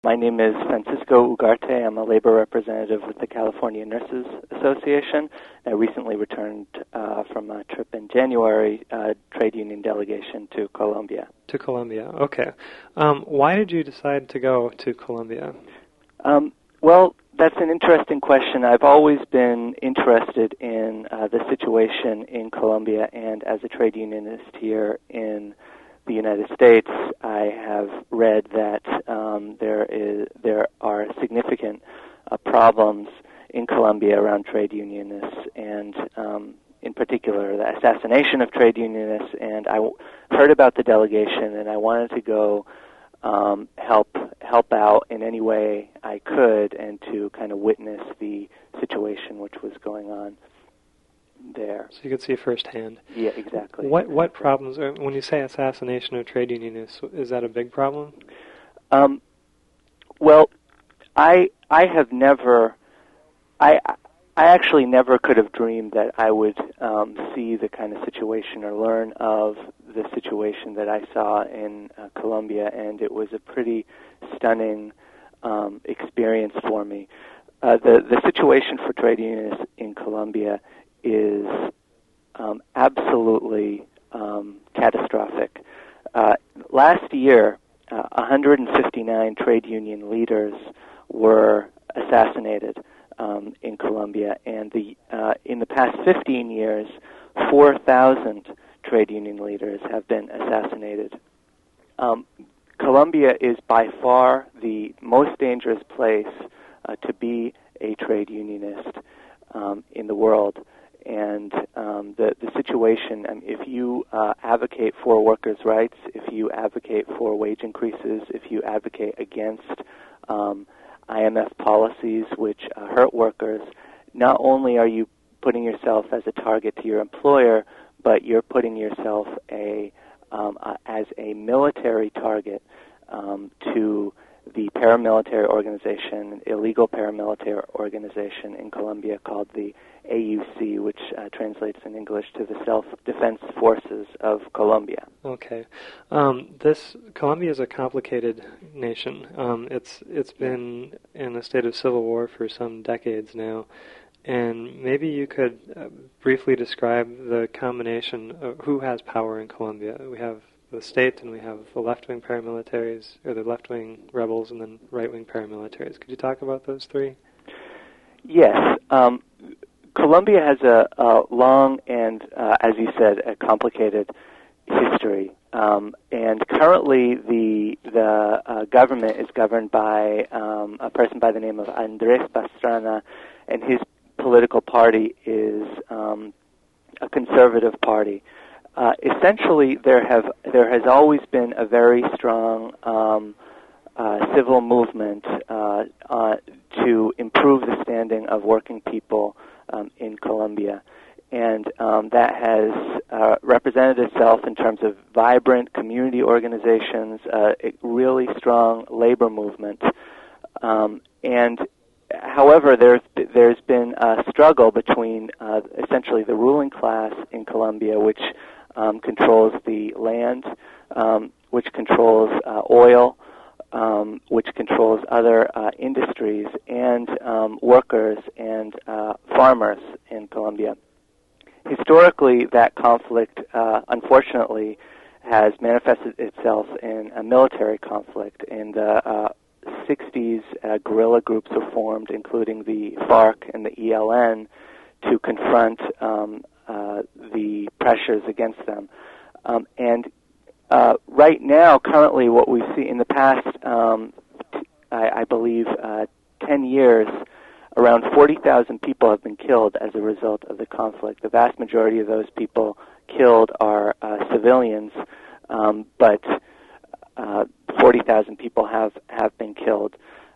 My name is Francisco Ugarte. I'm a labor representative with the California Nurses Association. I recently returned from a trip in January, trade union delegation to Colombia. To Colombia, okay. Why did you decide to go to Colombia? Well, that's an interesting question. I've always been interested in the situation in Colombia, and as a trade unionist here in the United States, I have read that there are significant problems in Colombia around trade unionists, and in particular the assassination of trade unionists. And I heard about the delegation, and I wanted to go help out in any way I could, and to kind of witness the situation which was going on there. So you could see firsthand. Yeah, exactly. What problems, when you say assassination of trade unionists, is that a big problem? Well, I have never, I actually never could have dreamed that I would see the kind of situation or learn of the situation that I saw in Colombia, and it was a pretty stunning experience for me. The situation for trade unionists in Colombia is absolutely catastrophic. Last year, 159 trade union leaders were assassinated in Colombia, and in the past 15 years, 4,000 trade union leaders have been assassinated. Colombia is by far the most dangerous place to be a trade unionist in the world. And the situation, if you advocate for workers' rights, if you advocate for wage increases, if you advocate against IMF policies which hurt workers, not only are you putting yourself as a target to your employer, but you're putting yourself as a military target to the paramilitary organization, illegal paramilitary organization in Colombia called the AUC, which translates in English to the Self-Defense Forces of Colombia. Okay. Colombia is a complicated nation. It's been in a state of civil war for some decades now, and maybe you could briefly describe the combination of who has power in Colombia. We have the state, and we have the left-wing paramilitaries, or the left-wing rebels, and then right-wing paramilitaries. Could you talk about those three? Yes. Colombia has a long and, as you said, a complicated history. And currently the government is governed by a person by the name of Andrés Pastrana, and his political party is a conservative party. Essentially, there has always been a very strong civil movement to improve the standing of working people in Colombia, and that has represented itself in terms of vibrant community organizations, a really strong labor movement, and however, there's been a struggle between essentially the ruling class in Colombia, which controls the land, which controls oil, which controls other industries, and workers and farmers in Colombia. Historically, that conflict, unfortunately, has manifested itself in a military conflict. In the 60s, guerrilla groups were formed, including the FARC and the ELN, to confront the pressures against them. And right now, currently, what we see in the past, I believe, 10 years, around 40,000 people have been killed as a result of the conflict. The vast majority of those people killed are civilians, but 40,000 people have been killed.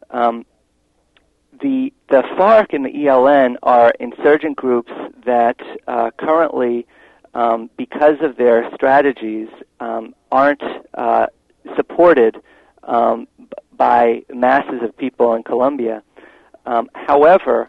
The FARC and the ELN are insurgent groups that currently, because of their strategies, aren't supported by masses of people in Colombia. However,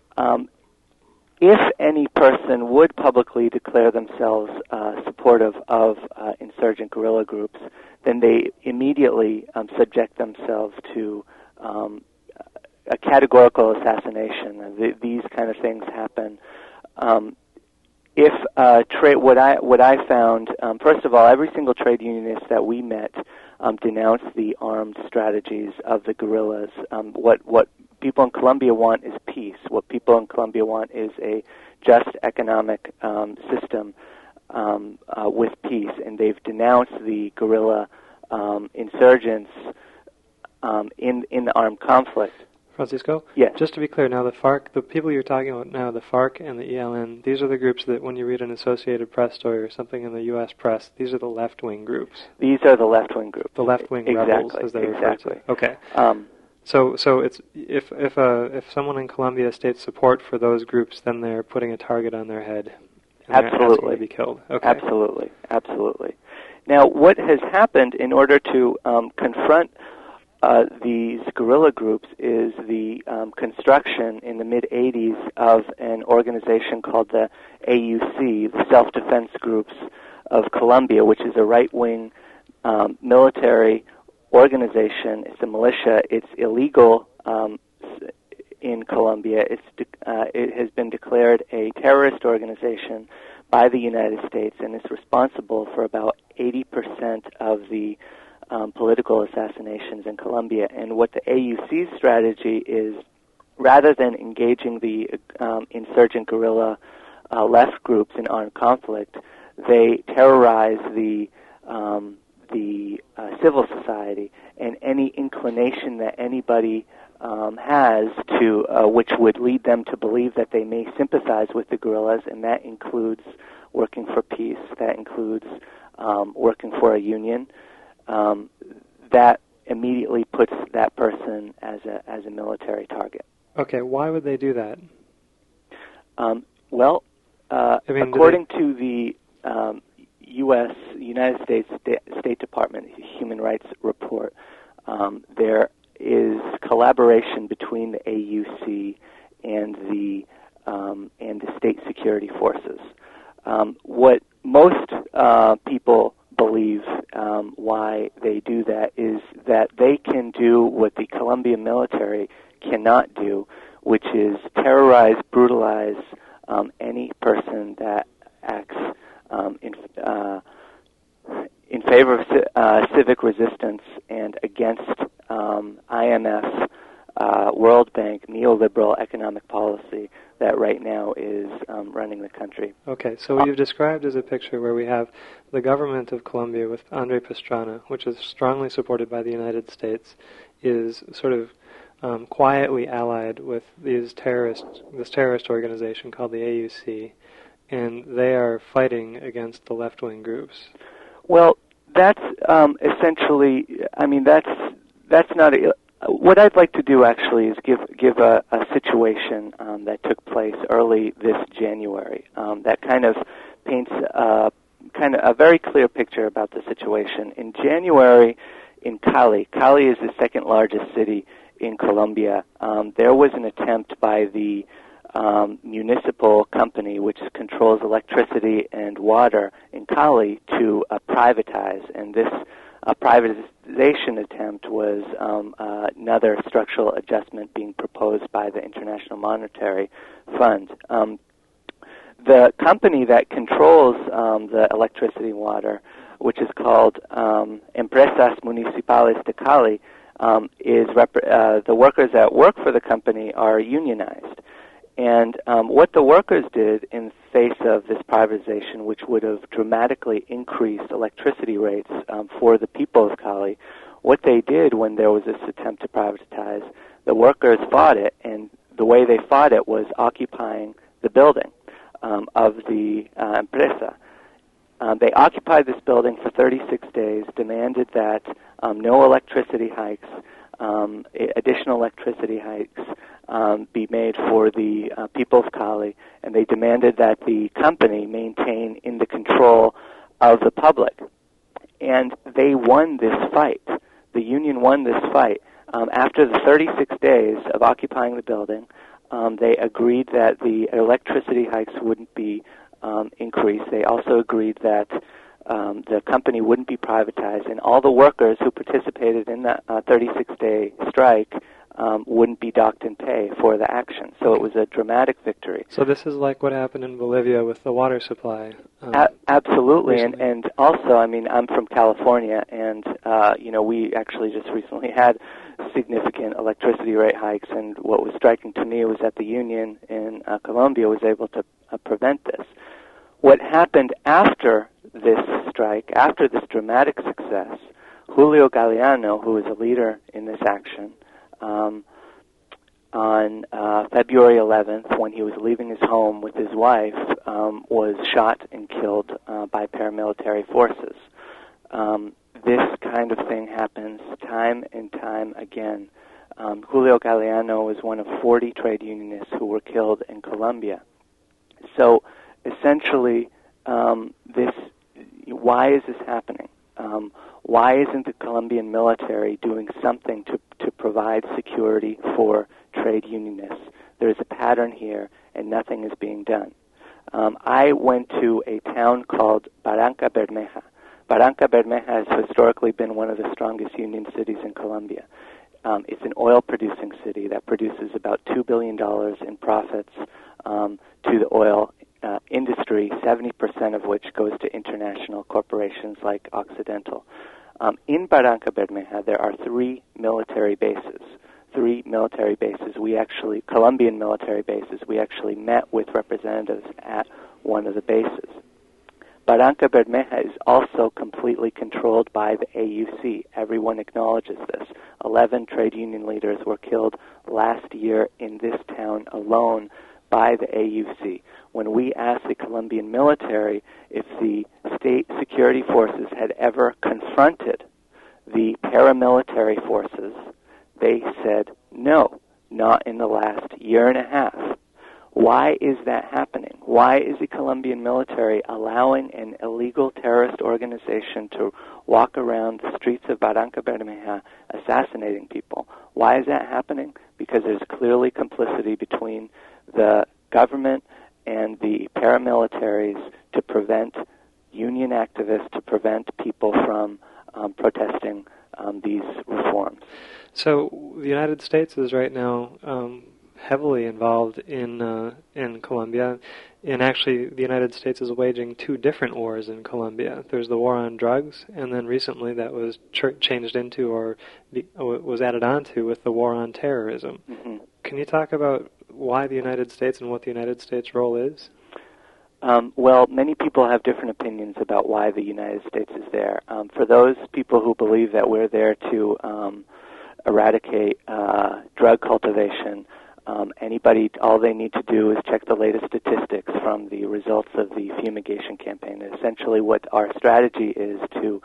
if any person would publicly declare themselves supportive of insurgent guerrilla groups, then they immediately subject themselves to a categorical assassination. These kind of things happen. If what I found, first of all, every single trade unionist that we met denounced the armed strategies of the guerrillas. What people in Colombia want is peace. What people in Colombia want is a just economic system with peace, and they've denounced the guerrilla insurgents in the armed conflict. Francisco? Yes. Just to be clear, now the FARC, the people you're talking about now, the FARC and the ELN, these are the groups that when you read an Associated Press story or something in the U.S. press, these are the left-wing groups. These are the left-wing groups. The left-wing rebels, as they're referred to. Okay. So it's if someone in Colombia states support for those groups, then they're putting a target on their head. And absolutely. They're asking to be killed. Okay. Absolutely. Now, what has happened in order to confront these guerrilla groups is the construction in the mid-'80s of an organization called the AUC, the Self-Defense Groups of Colombia, which is a right-wing military organization. It's a militia. It's illegal in Colombia. It has been declared a terrorist organization by the United States and is responsible for about 80% of the political assassinations in Colombia. And what the AUC's strategy is, rather than engaging the insurgent guerrilla left groups in armed conflict, they terrorize the civil society, and any inclination that anybody has to, which would lead them to believe that they may sympathize with the guerrillas, and that includes working for peace, that includes working for a union, that immediately puts that person as a military target. Okay, why would they do that? According to the United States State Department Human Rights Report, there is collaboration between the AUC and the state security forces. What most people believe why they do that is that they can do what the Colombian military cannot do, which is terrorize, brutalize any person that acts in favor of civic resistance and against IMF, World Bank, neoliberal economic policy that right now is running the country. Okay, so what you've described is a picture where we have the government of Colombia with André Pastrana, which is strongly supported by the United States, is sort of quietly allied with this terrorist organization called the AUC, and they are fighting against the left-wing groups. Well, that's essentially, that's not what I'd like to do actually is give a situation that took place early this January that kind of paints a very clear picture about the situation. In January, in Cali is the second largest city in Colombia. There was an attempt by the municipal company, which controls electricity and water in Cali, to privatize, and this privatization attempt was another structural adjustment being proposed by the International Monetary Fund. The company that controls the electricity and water, which is called Empresas Municipales de Cali, the workers that work for the company are unionized. And what the workers did in face of this privatization, which would have dramatically increased electricity rates for the people of Cali, what they did when there was this attempt to privatize, the workers fought it, and the way they fought it was occupying the building of the empresa. They occupied this building for 36 days, demanded that no electricity hikes, additional electricity hikes, be made for the people of Cali, and they demanded that the company maintain in the control of the public. And they won this fight. The union won this fight. After the 36 days of occupying the building, they agreed that the electricity hikes wouldn't be increased. They also agreed that the company wouldn't be privatized, and all the workers who participated in that 36-day strike wouldn't be docked in pay for the action. So it was a dramatic victory. So this is like what happened in Bolivia with the water supply. Absolutely, recently. and also, I mean, I'm from California, and we actually just recently had significant electricity rate hikes, and what was striking to me was that the union in Colombia was able to prevent this. What happened after this strike, after this dramatic success, Julio Galeano, who was a leader in this action, on February 11th, when he was leaving his home with his wife, was shot and killed by paramilitary forces. This kind of thing happens time and time again. Julio Galeano was one of 40 trade unionists who were killed in Colombia. So, essentially, why is this happening? Why isn't the Colombian military doing something to provide security for trade unionists? There's a pattern here, and nothing is being done. I went to a town called Barranca Bermeja. Barranca Bermeja has historically been one of the strongest union cities in Colombia. It's an oil-producing city that produces about $2 billion in profits to the oil industry, 70% of which goes to international corporations like Occidental. In Barranca Bermeja, there are three military bases. Colombian military bases. We actually met with representatives at one of the bases. Barranca Bermeja is also completely controlled by the AUC. Everyone acknowledges this. 11 trade union leaders were killed last year in this town alone by the AUC. When we asked the Colombian military if the state security forces had ever confronted the paramilitary forces, they said no, not in the last year and a half. Why is that happening? Why is the Colombian military allowing an illegal terrorist organization to walk around the streets of Barranca Bermeja assassinating people? Why is that happening? Because there's clearly complicity between the government and the paramilitaries to prevent union activists, to prevent people from protesting these reforms. So the United States is right now heavily involved in Colombia, and actually the United States is waging two different wars in Colombia. There's the war on drugs, and then recently that was changed into or was added on to with the war on terrorism. Mm-hmm. Can you talk about why the United States and what the United States' role is? Well, many people have different opinions about why the United States is there. For those people who believe that we're there to eradicate drug cultivation, all they need to do is check the latest statistics from the results of the fumigation campaign. And essentially, what our strategy is to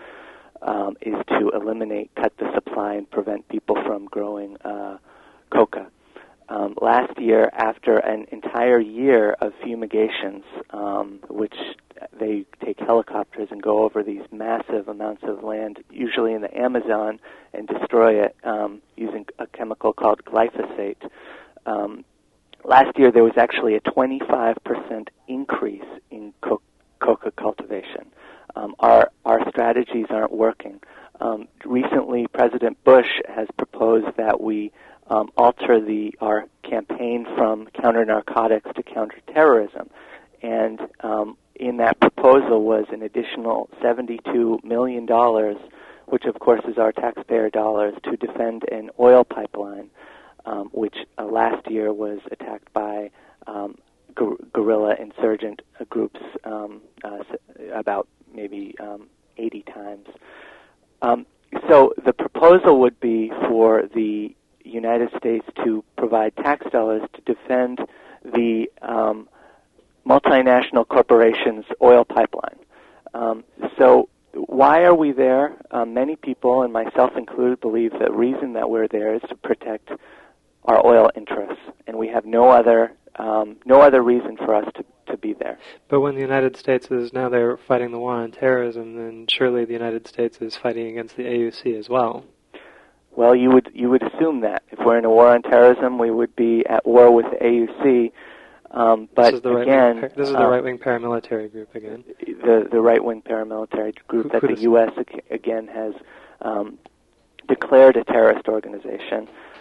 cut the supply and prevent people from growing coca. Last year, after an entire year of fumigations, which they take helicopters and go over these massive amounts of land, usually in the Amazon, and destroy it using a chemical called glyphosate. Last year, there was actually a 25% increase in coca cultivation. Our strategies aren't working. Recently, President Bush has proposed that we alter our campaign from counter-narcotics to counter-terrorism. And in that proposal was an additional $72 million, which of course is our taxpayer dollars, to defend an oil pipeline, which last year was attacked by guerrilla insurgent groups about maybe 80 times. So the proposal would be for the United States to provide tax dollars to defend the multinational corporation's oil pipeline. So why are we there? Many people, and myself included, believe the reason that we're there is to protect our oil interests, and we have no other reason for us to be there. But when the United States is now there fighting the war on terrorism, then surely the United States is fighting against the AUC as well. Well, you would assume that if we're in a war on terrorism, we would be at war with the AUC. But this is the right-wing paramilitary group again. The right-wing paramilitary group the U.S. again has declared a terrorist organization.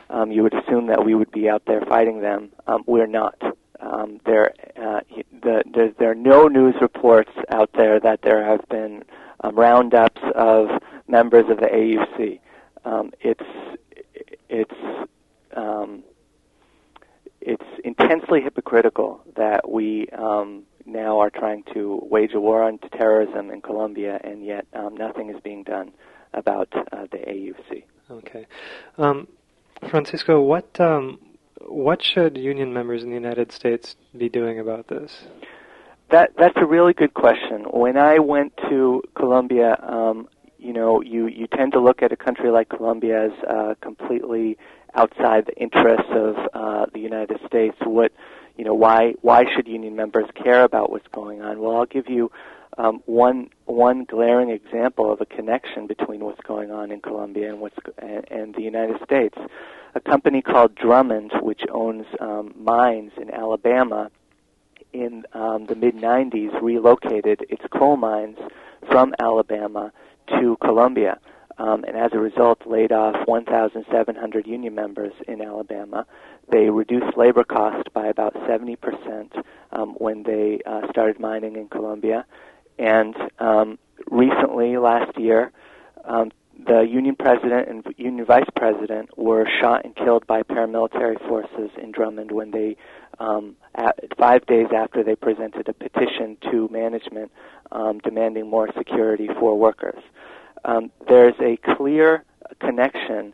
you would assume that we would be out there fighting them. We're not. There are no news reports out there that there have been roundups of members of the AUC. It's intensely hypocritical that we now are trying to wage a war on terrorism in Colombia, and yet nothing is being done about the AUC. Okay. Francisco, what should union members in the United States be doing about this? That's a really good question. When I went to Colombia, you tend to look at a country like Colombia as completely outside the interests of the United States. Why should union members care about what's going on? Well, I'll give you one glaring example of a connection between what's going on in Colombia and the United States. A company called Drummond, which owns mines in Alabama, in the mid-'90s relocated its coal mines from Alabama to Colombia, and as a result laid off 1,700 union members in Alabama. They reduced labor cost by about 70% when they started mining in Colombia. And recently, last year, the union president and union vice president were shot and killed by paramilitary forces in Drummond when they, 5 days after they presented a petition to management demanding more security for workers. There's a clear connection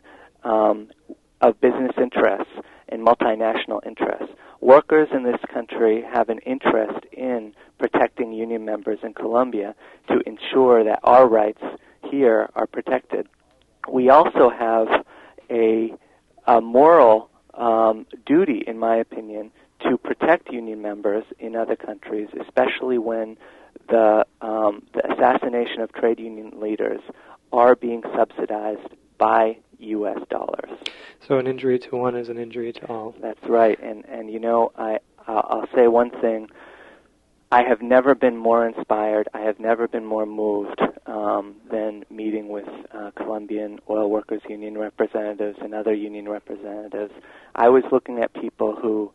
of business interests and multinational interests. Workers in this country have an interest in protecting union members in Colombia to ensure that our rights here are protected. We also have a moral duty, in my opinion, to protect union members in other countries, especially when the assassination of trade union leaders are being subsidized by U.S. dollars. So an injury to one is an injury to all. That's right, and I'll say one thing. I have never been more inspired, I have never been more moved than meeting with Colombian Oil Workers Union representatives and other union representatives. I was looking at people who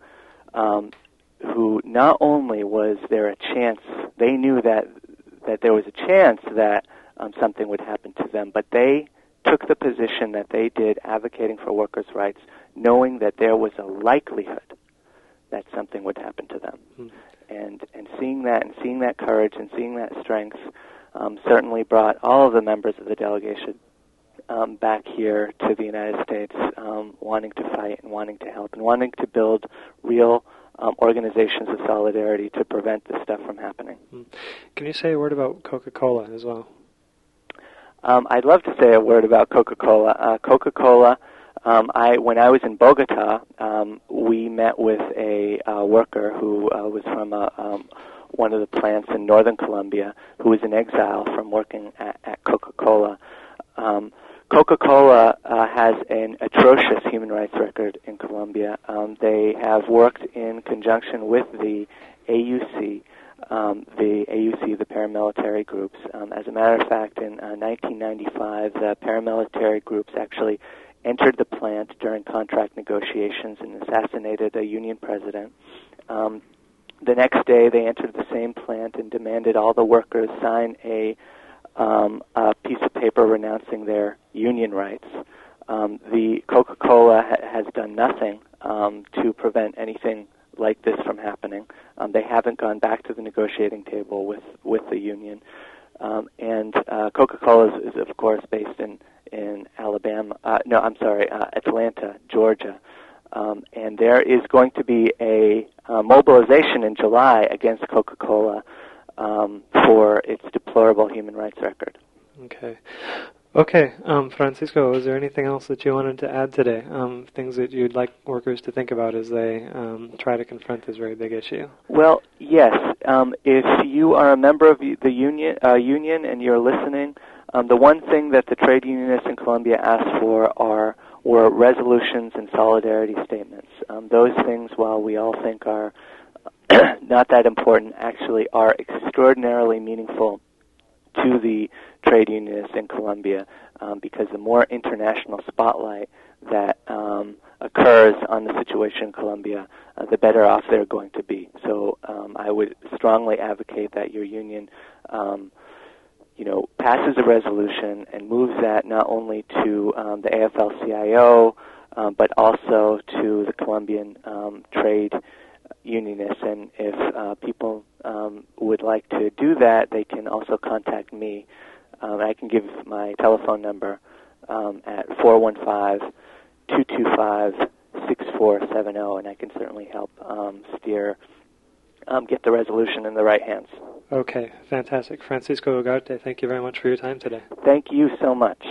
not only was there a chance, they knew that there was a chance that something would happen to them, but they took the position that they did advocating for workers' rights, knowing that there was a likelihood that something would happen to them. And seeing that courage and seeing that strength certainly brought all of the members of the delegation back here to the United States, wanting to fight and wanting to help and wanting to build real organizations of solidarity to prevent this stuff from happening. Can you say a word about Coca-Cola as well? I'd love to say a word about Coca-Cola. Coca-Cola, when I was in Bogota, we met with a worker who was from one of the plants in northern Colombia, who was in exile from working at Coca-Cola. Coca-Cola has an atrocious human rights record in Colombia. They have worked in conjunction with the AUC, the paramilitary groups. As a matter of fact, in 1995, the paramilitary groups actually entered the plant during contract negotiations and assassinated a union president. The next day, they entered the same plant and demanded all the workers sign a piece of paper renouncing their union rights. The Coca-Cola has done nothing to prevent anything like this from happening. They haven't gone back to the negotiating table with the union. And Coca-Cola is of course based in Atlanta, Georgia. And there is going to be a mobilization in July against Coca-Cola for its deplorable human rights record. Okay, Francisco, is there anything else that you wanted to add today? Things that you'd like workers to think about as they try to confront this very big issue? Well, yes. If you are a member of the union and you're listening, the one thing that the trade unionists in Colombia asked for were resolutions and solidarity statements. Those things, while we all think are not that important, actually are extraordinarily meaningful to the trade unionists in Colombia, because the more international spotlight that occurs on the situation in Colombia, the better off they're going to be. So I would strongly advocate that your union passes a resolution and moves that not only to the AFL-CIO, but also to the Colombian trade unionists. And if people would like to do that, they can also contact me. I can give my telephone number at 415-225-6470, and I can certainly help get the resolution in the right hands. Okay, fantastic. Francisco Ugarte, thank you very much for your time today. Thank you so much.